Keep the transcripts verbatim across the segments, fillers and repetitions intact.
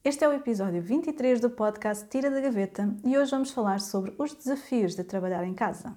Este é o episódio vinte e três do podcast Tira da Gaveta e hoje vamos falar sobre os desafios de trabalhar em casa.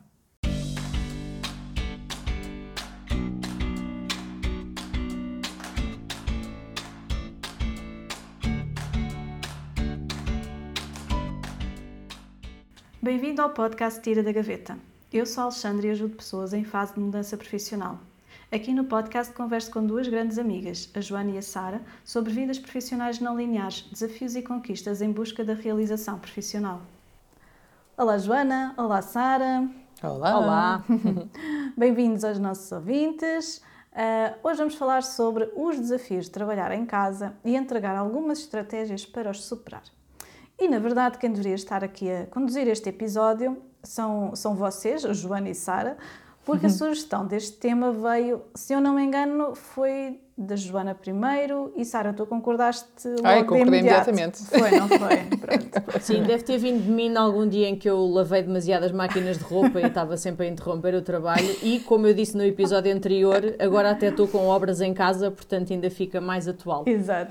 Bem-vindo ao podcast Tira da Gaveta. Eu sou a Alexandra e ajudo pessoas em fase de mudança profissional. Aqui no podcast converso com duas grandes amigas, a Joana e a Sara, sobre vidas profissionais não lineares, desafios e conquistas em busca da realização profissional. Olá Joana, olá Sara. Olá. Olá. Bem-vindos aos nossos ouvintes. Uh, hoje vamos falar sobre os desafios de trabalhar em casa e entregar algumas estratégias para os superar. E, na verdade, quem deveria estar aqui a conduzir este episódio são, são vocês, a Joana e Sara, porque a sugestão deste tema veio, se eu não me engano, foi da Joana primeiro e, Sara, tu concordaste logo Ai, de concordei imediato. imediatamente. Foi, não foi? Pronto. Sim, deve ter vindo de mim algum dia em que eu lavei demasiadas máquinas de roupa e estava sempre a interromper o trabalho e, como eu disse no episódio anterior, agora até estou com obras em casa, portanto ainda fica mais atual. Exato.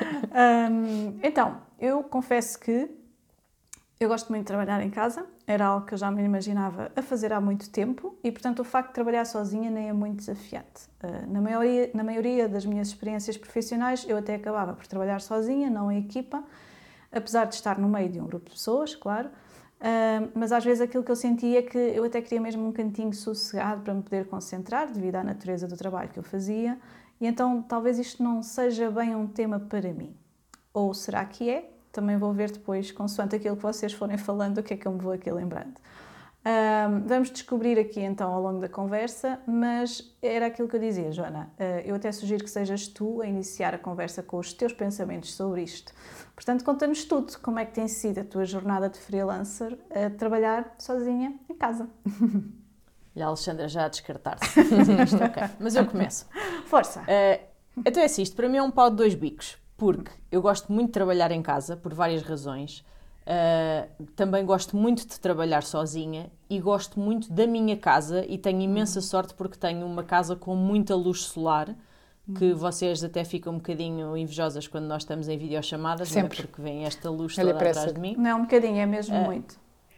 Um, então, eu confesso que eu gosto muito de trabalhar em casa, era algo que eu já me imaginava a fazer há muito tempo e, portanto, o facto de trabalhar sozinha nem é muito desafiante. Uh, na, maioria, na maioria das minhas experiências profissionais, eu até acabava por trabalhar sozinha, não em equipa, apesar de estar no meio de um grupo de pessoas, claro, uh, mas às vezes aquilo que eu sentia é que eu até queria mesmo um cantinho sossegado para me poder concentrar, devido à natureza do trabalho que eu fazia, e então talvez isto não seja bem um tema para mim. Ou será que é? Também vou ver depois, consoante aquilo que vocês forem falando, o que é que eu me vou aqui lembrando. Um, vamos descobrir aqui então ao longo da conversa, mas era aquilo que eu dizia, Joana. Uh, eu até sugiro que sejas tu a iniciar a conversa com os teus pensamentos sobre isto. Portanto, conta-nos tudo, como é que tem sido a tua jornada de freelancer a trabalhar sozinha em casa. E a Alexandra já a descartar-se. Isto, ok. Mas eu começo. Força! Uh, então é assim, isto para mim é um pau de dois bicos. Porque eu gosto muito de trabalhar em casa, por várias razões. Uh, também gosto muito de trabalhar sozinha e gosto muito da minha casa e tenho imensa sorte porque tenho uma casa com muita luz solar, que vocês até ficam um bocadinho invejosas quando nós estamos em videochamadas, não é? Porque vem esta luz toda atrás de mim. Não é um bocadinho, é mesmo uh... muito.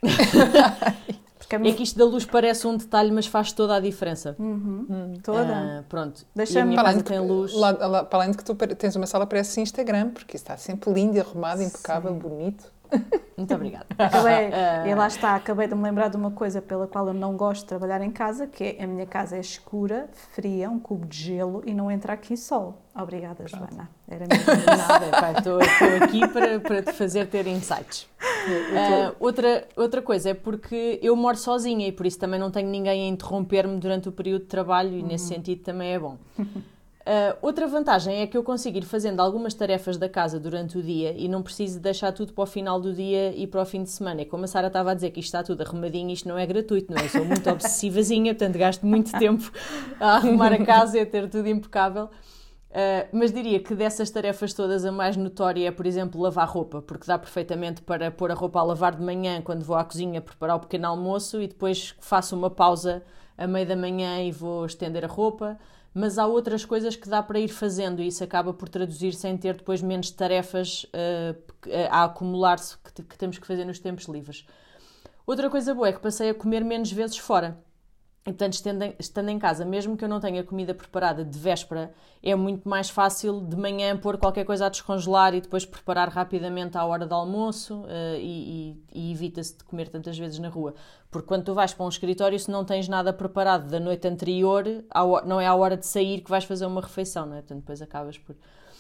É que isto da luz parece um detalhe, mas faz toda a diferença. Uhum. Hum. Toda. Uh, pronto. Deixa-me... E a minha para casa que, tem luz. Lá, lá, para além de que tu tens uma sala, parece Instagram, porque está sempre lindo, arrumado, impecável, Sim. bonito. Muito obrigada. Acabei, uh... E lá está, acabei de me lembrar de uma coisa pela qual eu não gosto de trabalhar em casa, que é a minha casa é escura, fria, um cubo de gelo e não entra aqui sol. Obrigada, Pronto. Joana. Era mesmo nada. Pá, estou, estou aqui para, para te fazer ter insights. Uh, outra, outra coisa é porque eu moro sozinha e por isso também não tenho ninguém a interromper-me durante o período de trabalho e uhum. nesse sentido também é bom. Uh, outra vantagem é que eu consigo ir fazendo algumas tarefas da casa durante o dia e não preciso deixar tudo para o final do dia e para o fim de semana. E como a Sara estava a dizer que isto está tudo arrumadinho, isto não é gratuito, não é? Eu sou muito obsessivazinha, portanto gasto muito tempo a arrumar a casa e a ter tudo impecável. Uh, mas diria que dessas tarefas todas a mais notória é, por exemplo, lavar roupa, porque dá perfeitamente para pôr a roupa a lavar de manhã quando vou à cozinha preparar o pequeno almoço e depois faço uma pausa a meio da manhã e vou estender a roupa. Mas há outras coisas que dá para ir fazendo e isso acaba por traduzir sem ter depois menos tarefas uh, a acumular-se que, que temos que fazer nos tempos livres. Outra coisa boa é que passei a comer menos vezes fora. E, portanto, estando em casa, mesmo que eu não tenha comida preparada de véspera, é muito mais fácil de manhã pôr qualquer coisa a descongelar e depois preparar rapidamente à hora do almoço uh, e, e, e evita-se de comer tantas vezes na rua. Porque quando tu vais para um escritório, se não tens nada preparado da noite anterior, não é à hora de sair que vais fazer uma refeição, não é? Portanto, depois acabas por...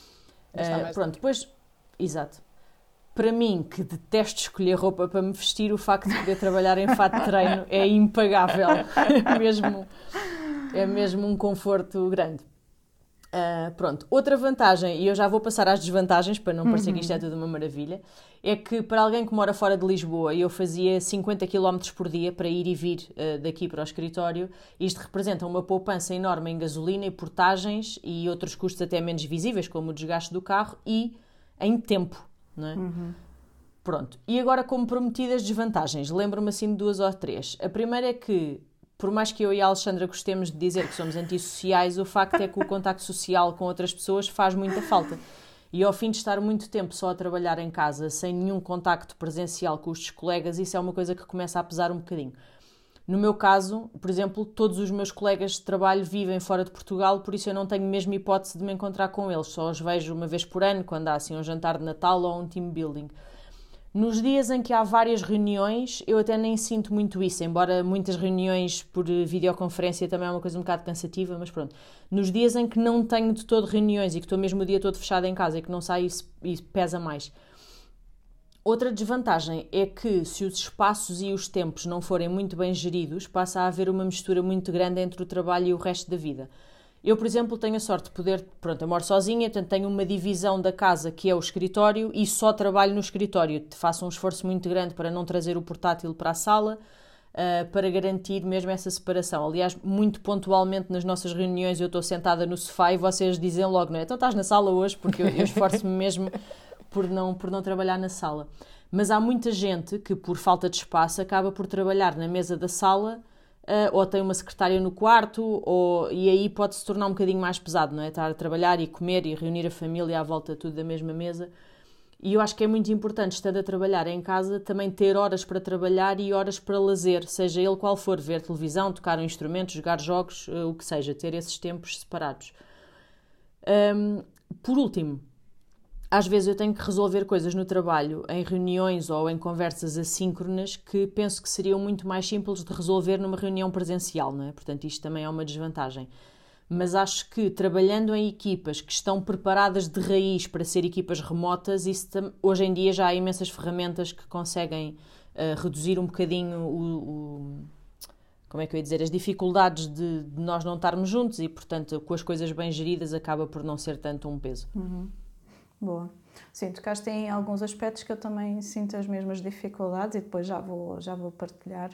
Uh, pronto, depois... Exato. Para mim, que detesto escolher roupa para me vestir, o facto de poder trabalhar em fato de treino é impagável. É mesmo, é mesmo um conforto grande. Uh, pronto. Outra vantagem, e eu já vou passar às desvantagens, para não parecer uhum. que isto é tudo uma maravilha, é que para alguém que mora fora de Lisboa, eu fazia cinquenta quilómetros por dia para ir e vir uh, daqui para o escritório. Isto representa uma poupança enorme em gasolina e portagens e outros custos até menos visíveis, como o desgaste do carro, e em tempo. Não é? Uhum. Pronto, e agora como prometidas desvantagens, lembro-me assim de duas ou três. A primeira é que, por mais que eu e a Alexandra gostemos de dizer que somos antissociais, o facto é que o contacto social com outras pessoas faz muita falta. E ao fim de estar muito tempo só a trabalhar em casa, sem nenhum contacto presencial com os colegas, isso é uma coisa que começa a pesar um bocadinho. No meu caso, por exemplo, todos os meus colegas de trabalho vivem fora de Portugal, por isso eu não tenho mesmo hipótese de me encontrar com eles. Só os vejo uma vez por ano, quando há assim um jantar de Natal ou um team building. Nos dias em que há várias reuniões, eu até nem sinto muito isso, embora muitas reuniões por videoconferência também é uma coisa um bocado cansativa, mas pronto. Nos dias em que não tenho de todo reuniões e que estou mesmo o dia todo fechada em casa e que não saio, isso, isso pesa mais. Outra desvantagem é que, se os espaços e os tempos não forem muito bem geridos, passa a haver uma mistura muito grande entre o trabalho e o resto da vida. Eu, por exemplo, tenho a sorte de poder... Pronto, eu moro sozinha, portanto tenho uma divisão da casa que é o escritório e só trabalho no escritório. Faço um esforço muito grande para não trazer o portátil para a sala, uh, para garantir mesmo essa separação. Aliás, muito pontualmente nas nossas reuniões eu estou sentada no sofá e vocês dizem logo, não é? Então estás na sala hoje, porque eu, eu esforço-me mesmo... Por não, por não trabalhar na sala. Mas há muita gente que, por falta de espaço, acaba por trabalhar na mesa da sala, uh, ou tem uma secretária no quarto, ou, e aí pode-se tornar um bocadinho mais pesado, não é? Estar a trabalhar e comer e reunir a família à volta tudo da mesma mesa. E eu acho que é muito importante, estando a trabalhar em casa, também ter horas para trabalhar e horas para lazer, seja ele qual for, ver televisão, tocar um instrumento, jogar jogos, uh, o que seja, ter esses tempos separados. Um, por último, às vezes eu tenho que resolver coisas no trabalho, em reuniões ou em conversas assíncronas, que penso que seriam muito mais simples de resolver numa reunião presencial, não é? Portanto, isto também é uma desvantagem. Mas acho que trabalhando em equipas que estão preparadas de raiz para ser equipas remotas, isso, hoje em dia já há imensas ferramentas que conseguem uh, reduzir um bocadinho o, o, como é que eu ia dizer, as dificuldades de, de nós não estarmos juntos e, portanto, com as coisas bem geridas acaba por não ser tanto um peso. Uhum. Boa. Sim, tocaste em alguns aspectos que eu também sinto as mesmas dificuldades e depois já vou, já vou partilhar.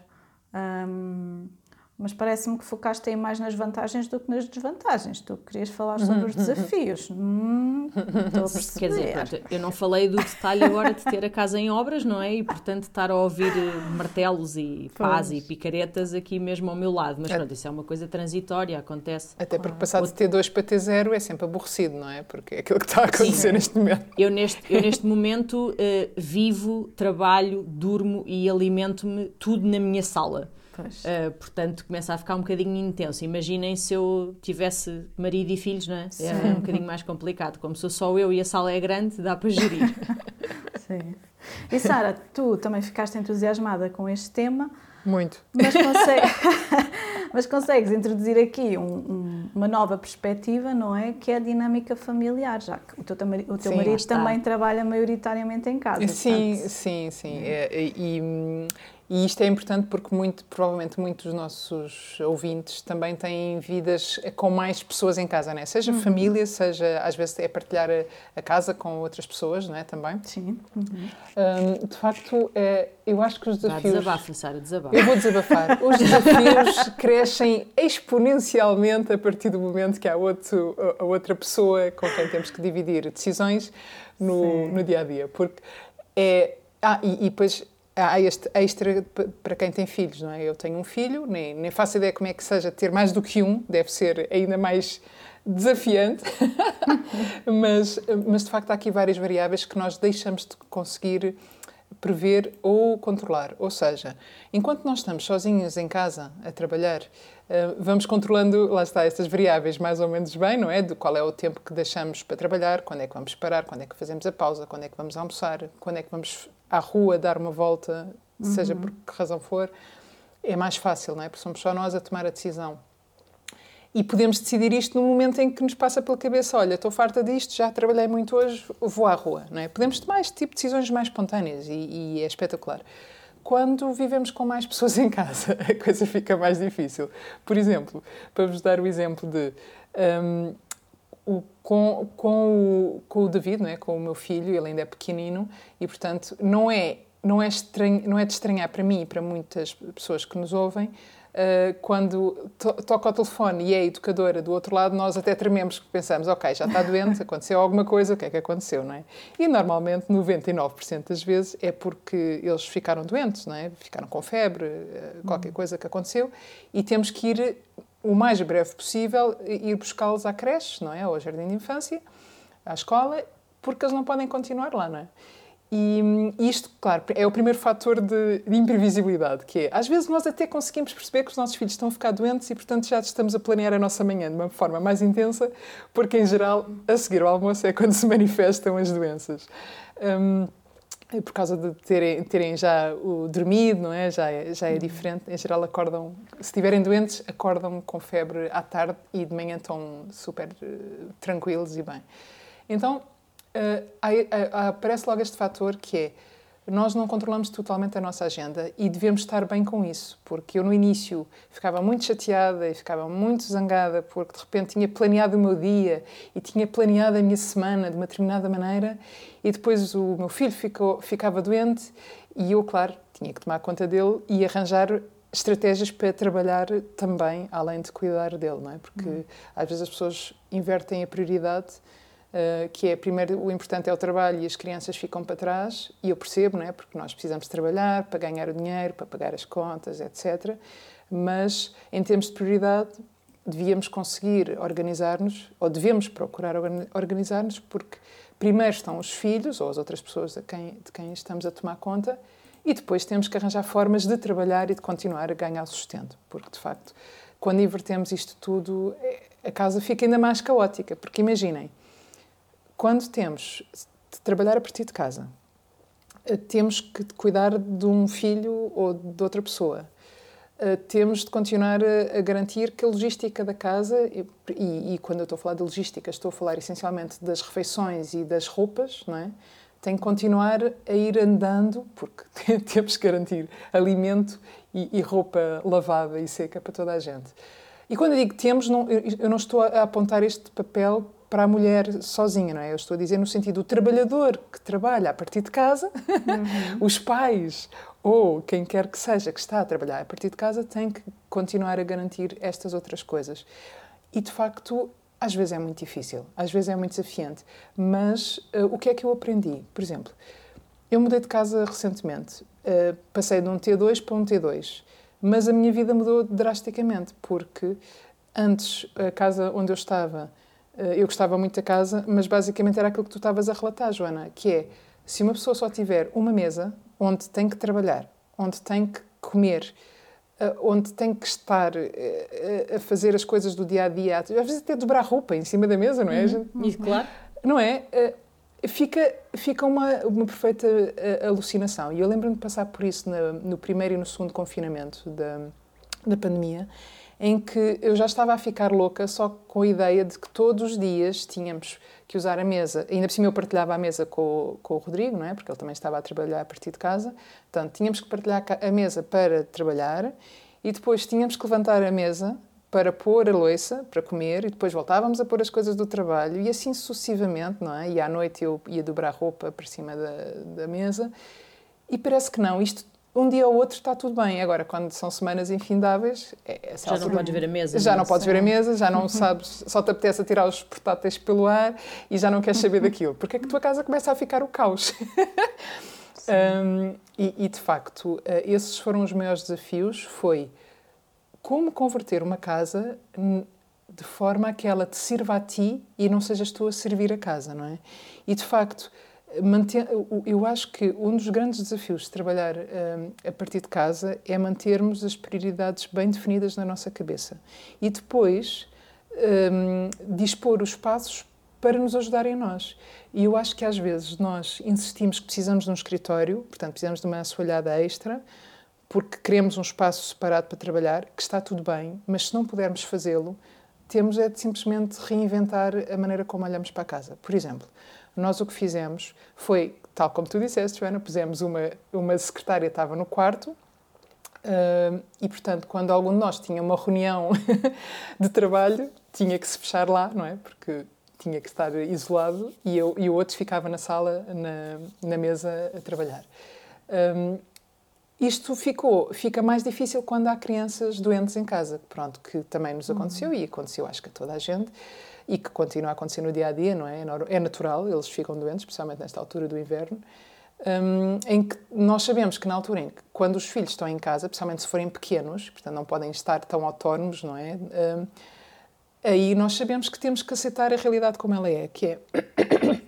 Um, mas parece-me que focaste aí mais nas vantagens do que nas desvantagens. Tu querias falar sobre os desafios. Hum, estou a perceber. Quer dizer, pronto, eu não falei do detalhe agora de ter a casa em obras, não é? E, portanto, estar a ouvir martelos e pás e picaretas aqui mesmo ao meu lado. Mas, pronto, isso é uma coisa transitória, acontece. Até porque passar de T dois para T zero é sempre aborrecido, não é? Porque é aquilo que está a acontecer Sim. neste momento. Eu, neste, eu, neste momento, uh, vivo, trabalho, durmo e alimento-me tudo na minha sala. Uh, portanto, começa a ficar um bocadinho intenso. Imaginem se eu tivesse marido e filhos, não é? Sim. É um bocadinho mais complicado. Como sou só eu e a sala é grande, dá para gerir. Sim. E Sara, tu também ficaste entusiasmada com este tema. Muito. Mas, consegue... mas consegues introduzir aqui um, um, uma nova perspectiva, não é? Que é a dinâmica familiar, já que o teu, o teu sim, marido também trabalha maioritariamente em casa. Sim, portanto... sim, sim. É, e, e isto é importante porque muito, provavelmente muitos dos nossos ouvintes também têm vidas com mais pessoas em casa, não é? Seja uhum. família, seja às vezes é partilhar a, a casa com outras pessoas, não é? Também. Sim. Uhum. Um, de facto, é, eu acho que os desafios... Desabafa, Sara, desabafa. Eu vou desabafar. Os desafios crescem exponencialmente a partir do momento que há outro, a outra pessoa com quem temos que dividir decisões no, no dia-a-dia. Porque é... Ah, e, e depois há este extra para quem tem filhos, não é? Eu tenho um filho, nem, nem faço ideia como é que seja ter mais do que um, deve ser ainda mais desafiante, mas, mas de facto há aqui várias variáveis que nós deixamos de conseguir prever ou controlar. Ou seja, enquanto nós estamos sozinhos em casa a trabalhar, vamos controlando, lá está, estas variáveis mais ou menos bem, não é? De qual é o tempo que deixamos para trabalhar, quando é que vamos parar, quando é que fazemos a pausa, quando é que vamos almoçar, quando é que vamos à rua dar uma volta, uhum. seja por que razão for. É mais fácil, não é? Porque somos só nós a tomar a decisão. E podemos decidir isto no momento em que nos passa pela cabeça, olha, estou farta disto, já trabalhei muito hoje, vou à rua, não é? Podemos tomar este tipo de decisões mais espontâneas e, e é espetacular. Quando vivemos com mais pessoas em casa, a coisa fica mais difícil. Por exemplo, para vos dar o exemplo de... Um, o, com, com, o, com o David, não é? Com o meu filho, ele ainda é pequenino e, portanto, não é, não é, estranho, não é de estranhar para mim e para muitas pessoas que nos ouvem. Uh, quando to- toca o telefone e é a educadora do outro lado, nós até trememos, porque pensamos, ok, já está doente, aconteceu alguma coisa, o que é que aconteceu, não é? E normalmente, noventa e nove por cento das vezes, é porque eles ficaram doentes, não é? Ficaram com febre, uh, qualquer coisa que aconteceu, e temos que ir, o mais breve possível, ir buscá-los à creche, não é? Ao jardim de infância, à escola, porque eles não podem continuar lá, não é? E isto, claro, é o primeiro fator de, de imprevisibilidade, que é, às vezes nós até conseguimos perceber que os nossos filhos estão a ficar doentes e, portanto, já estamos a planear a nossa manhã de uma forma mais intensa, porque, em geral, a seguir ao almoço é quando se manifestam as doenças. Um, por causa de terem, terem já o dormido, não é? Já é, já é diferente. Em geral, acordam, se estiverem doentes, acordam com febre à tarde e de manhã estão super uh, tranquilos e bem. Então, Uh, há, há, aparece logo este fator que é, nós não controlamos totalmente a nossa agenda e devemos estar bem com isso, porque eu no início ficava muito chateada e ficava muito zangada porque de repente tinha planeado o meu dia e tinha planeado a minha semana de uma determinada maneira e depois o meu filho ficou, ficava doente e eu, claro, tinha que tomar conta dele e arranjar estratégias para trabalhar também, além de cuidar dele, não é? Porque hum. às vezes as pessoas invertem a prioridade. Uh, que é, primeiro, o importante é o trabalho e as crianças ficam para trás, e eu percebo, não é? Porque nós precisamos trabalhar para ganhar o dinheiro, para pagar as contas, etcétera. Mas, em termos de prioridade, devíamos conseguir organizar-nos, ou devemos procurar organizar-nos, porque primeiro estão os filhos, ou as outras pessoas de quem, de quem estamos a tomar conta, e depois temos que arranjar formas de trabalhar e de continuar a ganhar sustento, porque, de facto, quando invertemos isto tudo, a casa fica ainda mais caótica, porque imaginem, quando temos de trabalhar a partir de casa, temos que cuidar de um filho ou de outra pessoa, temos de continuar a garantir que a logística da casa, e, e, e quando eu estou a falar de logística, estou a falar essencialmente das refeições e das roupas, não é? Tem que continuar a ir andando, porque temos que garantir alimento e, e roupa lavada e seca para toda a gente. E quando eu digo temos, não, eu não estou a apontar este papel para a mulher sozinha, não é? Eu estou a dizer no sentido do trabalhador que trabalha a partir de casa, uhum. Os pais ou quem quer que seja que está a trabalhar a partir de casa tem que continuar a garantir estas outras coisas. E, de facto, às vezes é muito difícil, às vezes é muito desafiante, mas uh, o que é que eu aprendi? Por exemplo, eu mudei de casa recentemente, uh, passei de um T dois para um T dois, mas a minha vida mudou drasticamente, porque antes a casa onde eu estava, eu gostava muito da casa, mas basicamente era aquilo que tu estavas a relatar, Joana, que é, se uma pessoa só tiver uma mesa onde tem que trabalhar, onde tem que comer, onde tem que estar a fazer as coisas do dia-a-dia, às vezes até dobrar roupa em cima da mesa, não é? Uhum. Isso, claro. Não é? Fica, fica uma, uma perfeita alucinação. E eu lembro-me de passar por isso no, no primeiro e no segundo confinamento da, da pandemia, em que eu já estava a ficar louca só com a ideia de que todos os dias tínhamos que usar a mesa. Ainda por cima eu partilhava a mesa com, com o Rodrigo, não é? Porque ele também estava a trabalhar a partir de casa. Portanto, tínhamos que partilhar a mesa para trabalhar e depois tínhamos que levantar a mesa para pôr a louça, para comer, e depois voltávamos a pôr as coisas do trabalho e assim sucessivamente, não é? E à noite eu ia dobrar roupa para cima da, da mesa e parece que não, isto um dia ou outro está tudo bem. Agora, quando são semanas infindáveis... É, já não podes ver a mesa. Já não podes ver a mesa, já não sabes, só te apetece tirar os portáteis pelo ar e já não queres saber daquilo. Porque é que a tua casa começa a ficar o caos. um, e, e, de facto, esses foram os maiores desafios, foi como converter uma casa de forma a que ela te sirva a ti e não sejas tu a servir a casa, não é? E, de facto... Manter, eu acho que um dos grandes desafios de trabalhar um, a partir de casa é mantermos as prioridades bem definidas na nossa cabeça e depois um, dispor os passos para nos ajudarem a nós. E eu acho que às vezes nós insistimos que precisamos de um escritório, portanto precisamos de uma assoalhada extra, porque queremos um espaço separado para trabalhar, que está tudo bem, mas se não pudermos fazê-lo, temos é de simplesmente reinventar a maneira como olhamos para a casa. Por exemplo, nós o que fizemos foi, tal como tu disseste, Joana, pusemos uma, uma secretária, estava no quarto, uh, e, portanto, quando algum de nós tinha uma reunião de trabalho, tinha que se fechar lá, não é? Porque tinha que estar isolado, e, eu, e o outro ficava na sala, na, na mesa, a trabalhar. Um, isto ficou, fica mais difícil quando há crianças doentes em casa, pronto, que também nos aconteceu, uhum. E aconteceu, acho que a toda a gente, e que continua a acontecer no dia-a-dia, não é? É natural, eles ficam doentes, especialmente nesta altura do inverno, um, em que nós sabemos que na altura em que, quando os filhos estão em casa, especialmente se forem pequenos, portanto não podem estar tão autónomos, não é? Um, aí nós sabemos que temos que aceitar a realidade como ela é, que é,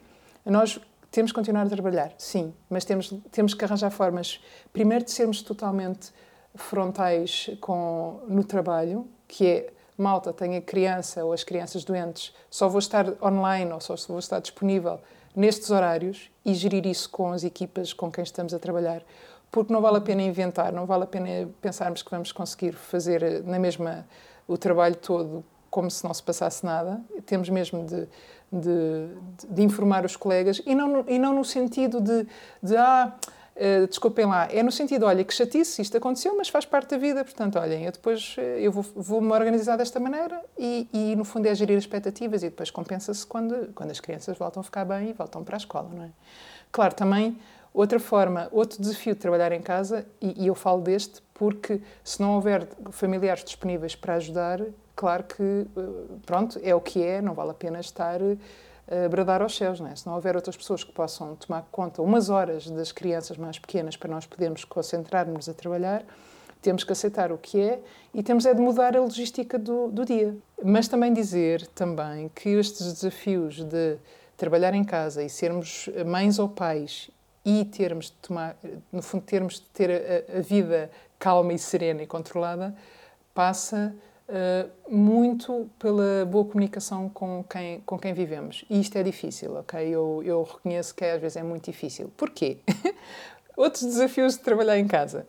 Nós temos que continuar a trabalhar, sim, mas temos, temos que arranjar formas, primeiro, de sermos totalmente frontais com, no trabalho, que é, malta, tenho a criança ou as crianças doentes, só vou estar online ou só vou estar disponível nestes horários e gerir isso com as equipas com quem estamos a trabalhar. Porque não vale a pena inventar, não vale a pena pensarmos que vamos conseguir fazer na mesma o trabalho todo como se não se passasse nada. Temos mesmo de, de, de informar os colegas e não, e não no sentido de, de ah, uh, desculpem lá, é no sentido, olha, que chatice, isto aconteceu, mas faz parte da vida, portanto, olhem, eu depois eu vou, vou-me organizar desta maneira e, e, no fundo, é gerir as expectativas e depois compensa-se quando, quando as crianças voltam a ficar bem e voltam para a escola, não é? Claro, também, outra forma, outro desafio de trabalhar em casa, e, e eu falo deste porque se não houver familiares disponíveis para ajudar, claro que, pronto, é o que é, não vale a pena estar a bradar aos céus, não é? Se não houver outras pessoas que possam tomar conta umas horas das crianças mais pequenas para nós podermos concentrar-nos a trabalhar, temos que aceitar o que é e temos é de mudar a logística do, do dia. Mas também dizer também que estes desafios de trabalhar em casa e sermos mães ou pais e termos de tomar, no fundo, termos de ter a, a vida calma e serena e controlada, passa uh, muito pela boa comunicação com quem, com quem vivemos. E isto é difícil, ok? Eu, eu reconheço que às vezes é muito difícil. Porquê? Outros desafios de trabalhar em casa.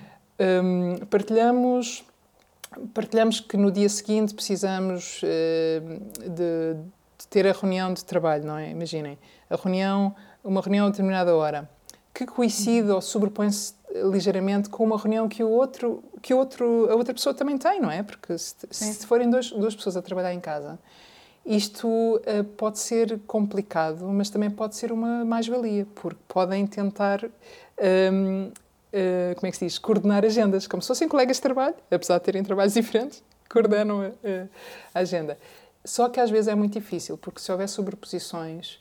Um, partilhamos, partilhamos que no dia seguinte precisamos uh, de, de ter a reunião de trabalho, não é? Imaginem, a reunião, uma reunião a determinada hora, que coincide ou sobrepõe-se ligeiramente com uma reunião que o outro, que o outro, a outra pessoa também tem, não é? Porque se, se forem dois, duas pessoas a trabalhar em casa, isto uh, pode ser complicado, mas também pode ser uma mais-valia, porque podem tentar, um, uh, como é que se diz, coordenar agendas, como se fossem colegas de trabalho, apesar de terem trabalhos diferentes, coordenam a, a agenda. Só que às vezes é muito difícil, porque se houver sobreposições,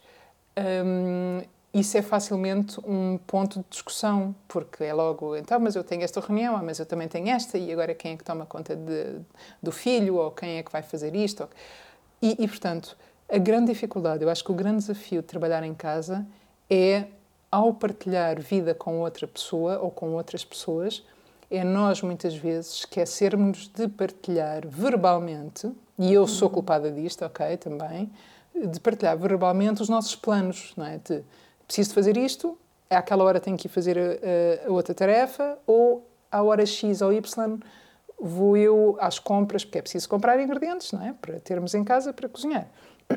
um, isso é facilmente um ponto de discussão, porque é logo, então, mas eu tenho esta reunião, ah, mas eu também tenho esta, e agora quem é que toma conta de, do filho, ou quem é que vai fazer isto? Ou... E, e, portanto, a grande dificuldade, eu acho que o grande desafio de trabalhar em casa é, ao partilhar vida com outra pessoa ou com outras pessoas, é nós, muitas vezes, esquecermos de partilhar verbalmente, e eu sou culpada disto, ok, também, de partilhar verbalmente os nossos planos, não é? De, preciso de fazer isto, àquela hora tenho que ir fazer a, a outra tarefa, ou à hora X ou Y vou eu às compras, porque é preciso comprar ingredientes, não é? Para termos em casa para cozinhar.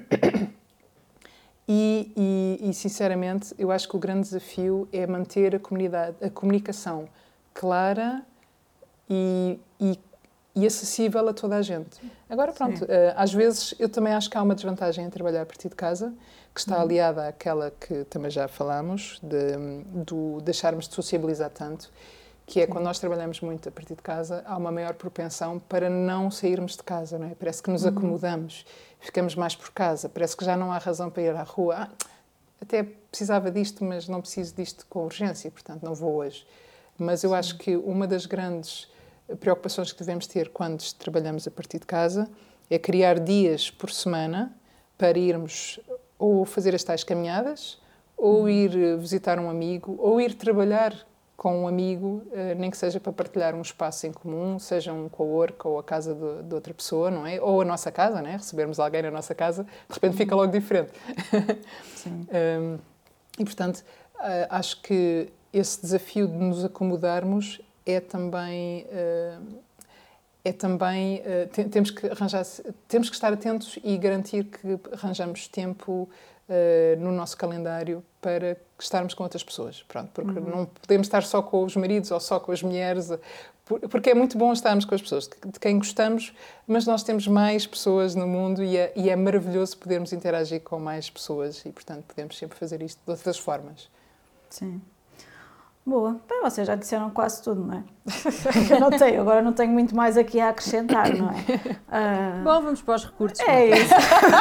E, e, e, sinceramente, eu acho que o grande desafio é manter a, comunidade, a comunicação clara e, e, e acessível a toda a gente. Agora, pronto, uh, às vezes eu também acho que há uma desvantagem em trabalhar a partir de casa, que está uhum. aliada àquela que também já falámos, de, de deixarmos de sociabilizar tanto, que é Sim. quando nós trabalhamos muito a partir de casa, há uma maior propensão para não sairmos de casa, não é? Parece que nos uhum. acomodamos, ficamos mais por casa, parece que já não há razão para ir à rua. Ah, até precisava disto, mas não preciso disto com urgência, portanto não vou hoje. Mas eu Sim. acho que uma das grandes preocupações que devemos ter quando trabalhamos a partir de casa é criar dias por semana para irmos ou fazer as tais caminhadas, ou ir visitar um amigo, ou ir trabalhar com um amigo, nem que seja para partilhar um espaço em comum, seja um co-work ou a casa de, de outra pessoa, não é? Ou a nossa casa, não é? Recebermos alguém na nossa casa, de repente fica logo diferente. Sim. um, e, portanto, acho que esse desafio de nos acomodarmos é também... Uh, é também... Uh, te, temos que arranjar... Temos que estar atentos e garantir que arranjamos tempo uh, no nosso calendário para estarmos com outras pessoas. Pronto, porque uhum. não podemos estar só com os maridos ou só com as mulheres, porque é muito bom estarmos com as pessoas de quem gostamos, mas nós temos mais pessoas no mundo e é, e é maravilhoso podermos interagir com mais pessoas e, portanto, podemos sempre fazer isto de outras formas. Sim. Boa. Bem, vocês já disseram quase tudo, não é? Eu não tenho, agora não tenho muito mais aqui a acrescentar, não é? Uh... Bom, vamos para os recursos. É isso.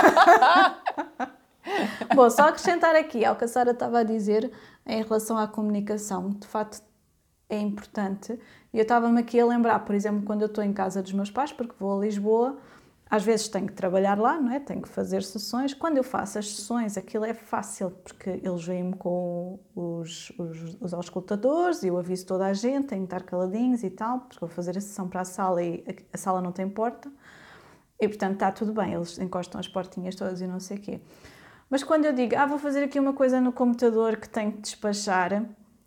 Bom, só acrescentar aqui ao que a Sara estava a dizer em relação à comunicação, de facto é importante. E eu estava-me aqui a lembrar, por exemplo, quando eu estou em casa dos meus pais, porque vou a Lisboa, às vezes tenho que trabalhar lá, não é? Tenho que fazer sessões. Quando eu faço as sessões, aquilo é fácil, porque eles vêm-me com os, os, os auscultadores e eu aviso toda a gente, tenho que estar caladinhos e tal, porque vou fazer a sessão para a sala e a, a sala não tem porta. E, portanto, está tudo bem, eles encostam as portinhas todas e não sei o quê. Mas quando eu digo, ah, vou fazer aqui uma coisa no computador que tenho que despachar,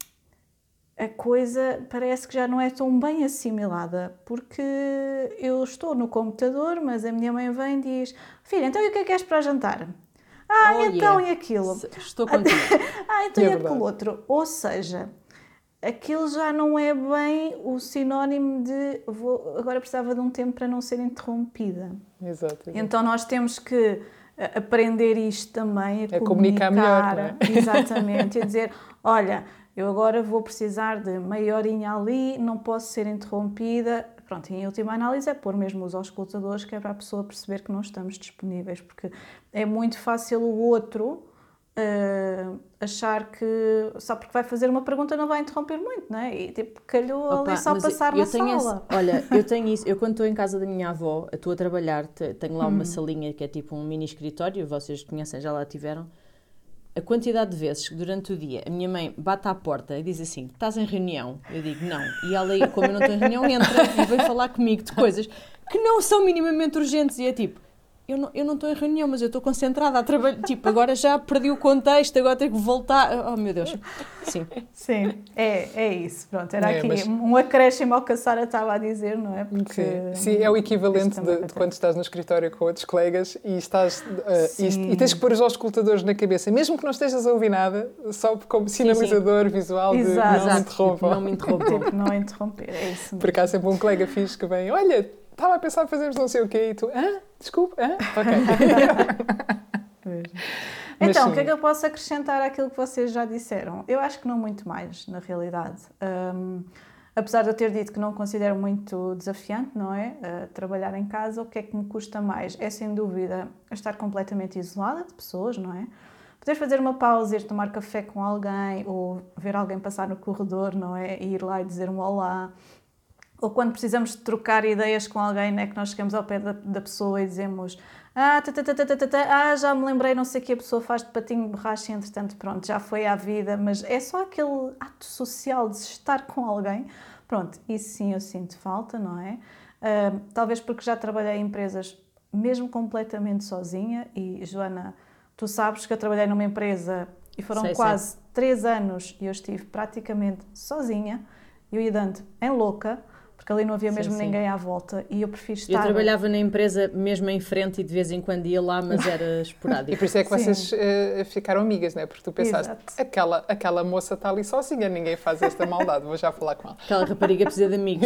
a coisa parece que já não é tão bem assimilada, porque eu estou no computador, mas a minha mãe vem e diz, filha, então e o que é que és para jantar? Ah, Oh, então yeah. e aquilo? Estou contigo. Ah, então É e verdade. aquilo outro? Ou seja, aquilo já não é bem o sinónimo de vou, agora precisava de um tempo para não ser interrompida. Exato, exato. Então nós temos que eh, aprender isto também, a É comunicar melhor, não é? exatamente, e a dizer, olha, eu agora vou precisar de meia horinha ali, não posso ser interrompida. Pronto, e em última análise é pôr mesmo os auscultadores, que é para a pessoa perceber que não estamos disponíveis, porque é muito fácil o outro uh, achar que só porque vai fazer uma pergunta não vai interromper muito, não é? E tipo, calhou Opa, ali só mas passar eu na tenho sala. esse- olha, eu tenho isso. Eu quando estou em casa da minha avó, estou a trabalhar, te- tenho lá uma salinha que é tipo um mini escritório, vocês conhecem, já lá tiveram. A quantidade de vezes que durante o dia a minha mãe bate à porta e diz assim, estás em reunião? Eu digo, não. E ela, como eu não estou em reunião, entra e vem falar comigo de coisas que não são minimamente urgentes. E é tipo, eu não, eu não estou em reunião, mas eu estou concentrada a trabalhar. Tipo, agora já perdi o contexto, agora tenho que voltar. Oh, meu Deus. Sim. Sim, é, é isso. Pronto, era É, aqui mas- um acréscimo ao que a Sara estava a dizer, não é? Porque, Sim, sim, é o equivalente isso também de, de acontece. quando estás no escritório com outros colegas e, estás, uh, Sim. e, e tens que pôr os auscultadores na cabeça, mesmo que não estejas a ouvir nada, só como sinalizador visual de Exato. não me Exato. Tipo, interrompam. não me interrompam. Tipo, não interromper, é isso. Por acaso sempre um colega fixe que vem, olha, estava a pensar em fazermos não sei o quê, e tu, hã? Desculpa, hã? Ok. Mas Então, sim. o que é que eu posso acrescentar àquilo que vocês já disseram? Eu acho que não muito mais, na realidade. Hum, apesar de eu ter dito que não considero muito desafiante, não é? Uh, trabalhar em casa, o que é que me custa mais? É, sem dúvida, estar completamente isolada de pessoas, não é? Poder fazer uma pausa, ir tomar café com alguém, ou ver alguém passar no corredor, não é? E ir lá e dizer um olá. Ou quando precisamos de trocar ideias com alguém, né, que nós chegamos ao pé da, da pessoa e dizemos ah, ta, ta, ta, ta, ta, ta, ah, já me lembrei, não sei o que, a pessoa faz de patinho de borracha e entretanto, pronto, já foi à vida, mas é só aquele ato social de estar com alguém. Pronto, isso sim eu sinto falta, não é? Uh, talvez porque já trabalhei em empresas mesmo completamente sozinha e, Joana, tu sabes que eu trabalhei numa empresa e foram Sei, quase sei. três anos e eu estive praticamente sozinha, eu e Dante em louca, porque ali não havia Sim, mesmo sim. ninguém à volta e eu prefiro estar... Eu trabalhava na empresa mesmo em frente e de vez em quando ia lá, mas era E esporádico. por isso é que Sim. vocês eh, ficaram amigas, não é? Porque tu pensaste, Exato. aquela, aquela moça está ali sozinha, ninguém faz esta maldade, vou já falar com ela. Aquela rapariga precisa de amigos.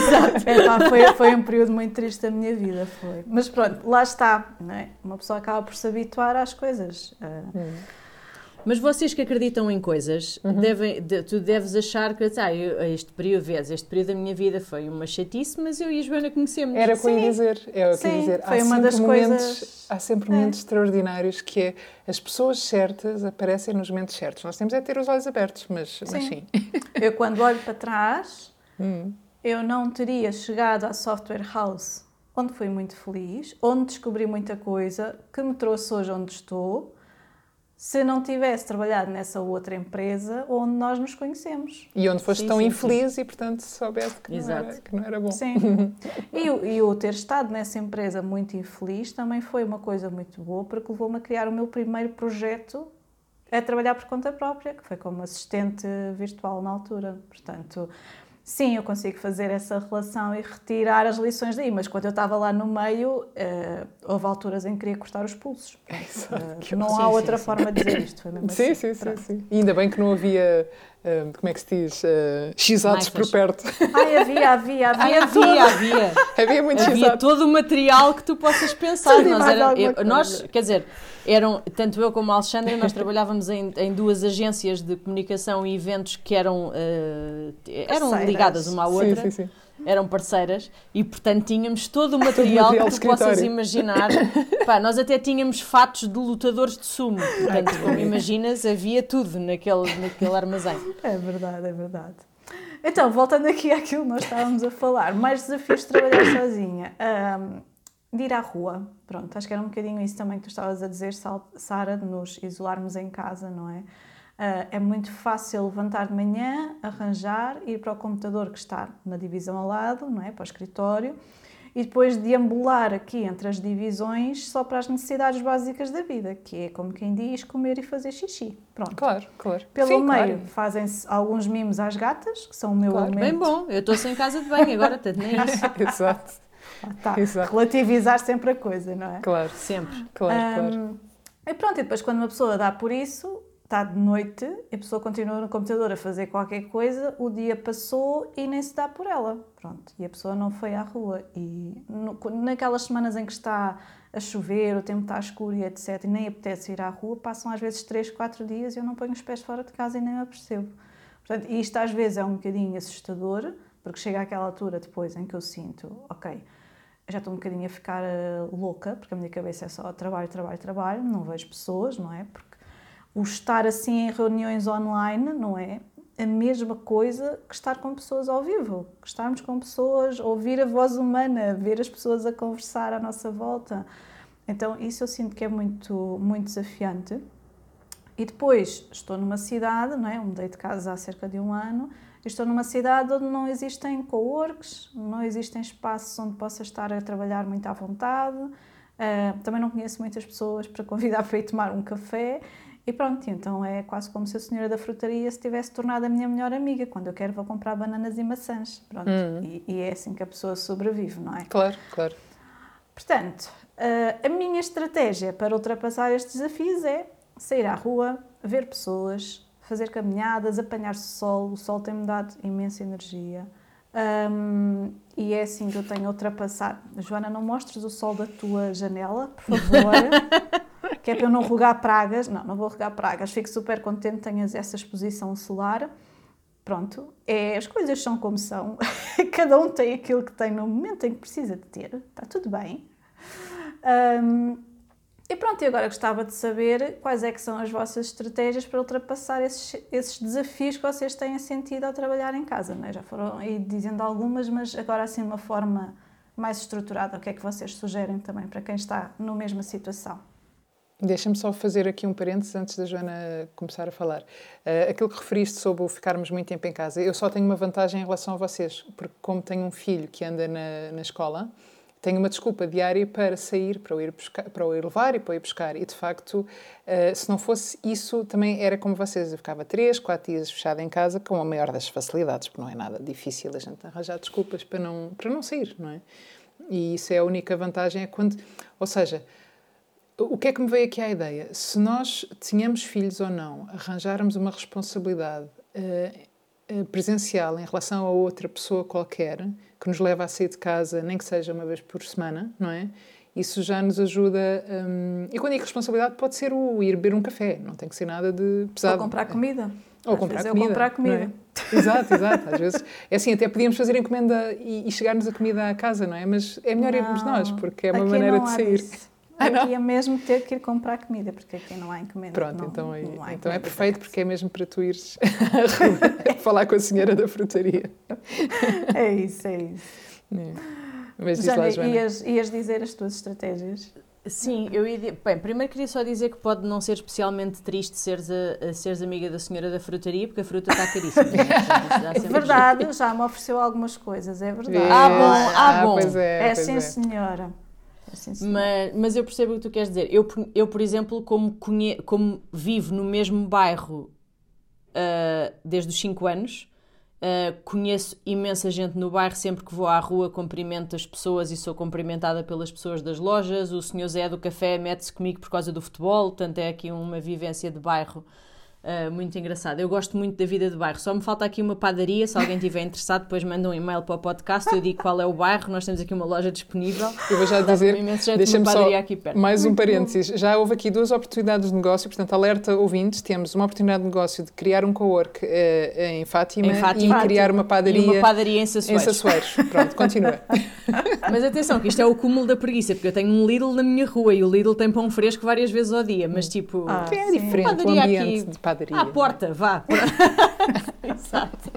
É, pá, foi, foi um período muito triste da minha vida, foi. Mas pronto, lá está, não é? Uma pessoa acaba por se habituar às coisas. Uh, Mas vocês que acreditam em coisas, devem, de- tu deves achar que ah, eu, este período, vês, este período da minha vida foi uma chatice, mas eu e a Joana conhecemos. Era o que eu ia Sim. dizer. É o que eu ia Sim, dizer. foi há uma sempre das momentos, coisas- há sempre momentos extraordinários que é as pessoas certas aparecem nos momentos certos. Nós temos é de ter os olhos abertos, mas mas Sim. sim. eu, quando olho para trás, Hum. eu não teria chegado à Software House, onde fui muito feliz, onde descobri muita coisa, que me trouxe hoje onde estou, se não tivesse trabalhado nessa outra empresa onde nós nos conhecemos. E onde foste Sim, tão sim, infeliz e, portanto, soubeste que não, Exato. era, que não era bom. Sim. E, o- e o ter estado nessa empresa muito infeliz também foi uma coisa muito boa, porque levou-me a criar o meu primeiro projeto a trabalhar por conta própria, que foi como assistente virtual na altura. Portanto, sim, eu consigo fazer essa relação e retirar as lições daí, mas quando eu estava lá no meio, eh, houve alturas em que queria cortar os pulsos. Exato, Eh, que não Sim, há sim, outra sim. forma de dizer isto, foi mesmo Sim, assim. sim, sim, Pronto. sim. E ainda bem que não havia, ah, como é que se diz, uh, x-atos por Naifas. perto. Ai, havia, havia, havia. Ai, havia, havia. havia muito Havia x-atos. todo o material que tu possas pensar. Tudo e Nós, mais era- alguma eu- coisa. nós, quer dizer, eram, tanto eu como a Alexandra, nós trabalhávamos em, em duas agências de comunicação e eventos que eram, eh, eram Parceiras. ligadas uma à outra, Sim, sim, sim. eram parceiras, e portanto tínhamos todo o material, material que de tu possas escritório. imaginar. Pá, nós até tínhamos fatos de lutadores de sumo, portanto, como imaginas, havia tudo naquele, naquele armazém. É verdade, é verdade. Então, voltando aqui àquilo que nós estávamos a falar, mais desafios de trabalhar sozinha. Ahm, de ir à rua. Pronto, acho que era um bocadinho isso também que tu estavas a dizer, Sara, de nos isolarmos em casa, não é? Uh, é muito fácil levantar de manhã, arranjar, ir para o computador que está na divisão ao lado, não é? Para o escritório, e depois deambular aqui entre as divisões só para as necessidades básicas da vida, que é, como quem diz, comer e fazer xixi. Pronto. Claro, claro. Pelo Sim, meio claro. fazem-se alguns mimos às gatas, que são o meu Claro. alimento. Bem bom, eu estou sem casa de banho agora, tanto nem isso. Exato. Ah, tá. Exato. Relativizar sempre a coisa, não é? Claro, Sempre. claro, claro. Um, e pronto, e depois quando uma pessoa dá por isso, está de noite, a pessoa continua no computador a fazer qualquer coisa, o dia passou e nem se dá por ela. Pronto, e a pessoa não foi à rua. E no, naquelas semanas em que está a chover, o tempo está escuro e etcétera, e nem apetece ir à rua, passam às vezes três, quatro dias e eu não ponho os pés fora de casa e nem me apercebo. Portanto, isto às vezes é um bocadinho assustador, porque chega àquela altura depois em que eu sinto, ok, já estou um bocadinho a ficar uh, louca, porque a minha cabeça é só trabalho, trabalho, trabalho, não vejo pessoas, não é? Porque o estar assim em reuniões online não é a mesma coisa que estar com pessoas ao vivo, que estarmos com pessoas, ouvir a voz humana, ver as pessoas a conversar à nossa volta. Então isso eu sinto que é muito, muito desafiante. E depois estou numa cidade, não é? Eu mudei de casa há cerca de um ano, e estou numa cidade onde não existem coworks, não existem espaços onde possa estar a trabalhar muito à vontade, uh, também não conheço muitas pessoas para convidar para ir tomar um café. E pronto, então é quase como se a senhora da frutaria se tivesse tornado a minha melhor amiga. Quando eu quero vou comprar bananas e maçãs. Pronto, Hum. e, e é assim que a pessoa sobrevive, não é? Claro, claro. Portanto, a minha estratégia para ultrapassar estes desafios é sair à rua, ver pessoas, fazer caminhadas, apanhar sol. O sol tem-me dado imensa energia. Um, e é assim que eu tenho ultrapassado. Joana, não mostres o sol da tua janela, por favor. Que é para eu não regar pragas. Não, não vou regar pragas. Fico super contente que tenhas essa exposição solar. Pronto, é, as coisas são como são. Cada um tem aquilo que tem no momento em que precisa de ter. Está tudo bem. Um, e pronto, e agora gostava de saber quais é que são as vossas estratégias para ultrapassar esses, esses desafios que vocês têm sentido ao trabalhar em casa, não é? Já foram aí dizendo algumas, mas agora assim de uma forma mais estruturada. O que é que vocês sugerem também para quem está na mesma situação? Deixa-me só fazer aqui um parênteses antes da Joana começar a falar. Uh, aquilo que referiste sobre o ficarmos muito tempo em casa, eu só tenho uma vantagem em relação a vocês, porque como tenho um filho que anda na, na escola, tenho uma desculpa diária para sair, para o ir, buscar, para o ir levar e para o ir buscar. E, de facto, uh, se não fosse isso, também era como vocês. Eu ficava três, quatro dias fechada em casa, com a maior das facilidades, porque não é nada difícil a gente arranjar desculpas para não, para não sair, não é? E isso é a única vantagem, é quando... Ou seja... O que é que me veio aqui à ideia? Se nós tínhamos filhos ou não, arranjarmos uma responsabilidade uh, uh, presencial em relação a outra pessoa qualquer, que nos leva a sair de casa, nem que seja uma vez por semana, não é? Isso já nos ajuda... Um, e quando digo responsabilidade, pode ser o ir beber um café, não tem que ser nada de pesado. Ou comprar comida. Ou Às comprar vezes comida. Eu comprar comida. É? Exato, exato. Às vezes, é assim, até podíamos fazer encomenda e, e chegar-nos a comida à casa, não é? Mas é melhor Não, irmos nós, porque é uma aqui maneira não de há sair. disso. Ah, não? Aqui é mesmo ter que ir comprar comida, porque aqui não há encomenda. Pronto, não, então, é, não há então é encomenda perfeito, para porque é mesmo para tu ires à rua falar com a senhora da frutaria. É isso, é isso. É. Mas diz Joana, lá, Joana. Ias, ias dizer as tuas estratégias? Sim, eu ia... Bem, primeiro queria só dizer que pode não ser especialmente triste seres, a, a seres amiga da senhora da frutaria, porque a fruta está caríssima. Né? Portanto, É verdade, já me ofereceu algumas coisas, é verdade. Ah, bom, ah, bom. Pois é, É pois sim, é. senhora. É, sim, senhora. Mas, mas eu percebo o que tu queres dizer. Eu, eu por exemplo, como, conhe... como vivo no mesmo bairro uh, desde os cinco anos, uh, conheço imensa gente no bairro. Sempre que vou à rua cumprimento as pessoas e sou cumprimentada pelas pessoas das lojas. O senhor Zé do café mete-se comigo por causa do futebol. Portanto, é aqui uma vivência de bairro Uh, muito engraçado. Eu gosto muito da vida de bairro. Só me falta aqui uma padaria. Se alguém estiver interessado, depois manda um e-mail para o podcast. Eu digo qual é o bairro. Nós temos aqui uma loja disponível. Eu vou já dizer, deixa-me só aqui perto. mais um parênteses. Já houve aqui duas oportunidades de negócio, portanto, alerta ouvintes, temos uma oportunidade de negócio de criar um co-work uh, em, Fátima em Fátima e criar uma padaria, e uma padaria em Sassueiros. Em Sassueiros. Pronto, continua. Mas atenção, que isto é o cúmulo da preguiça, porque eu tenho um Lidl na minha rua e o Lidl tem pão fresco várias vezes ao dia, mas tipo... Ah, é sim. diferente o ambiente aqui, de padaria. À porta, vá. Exato.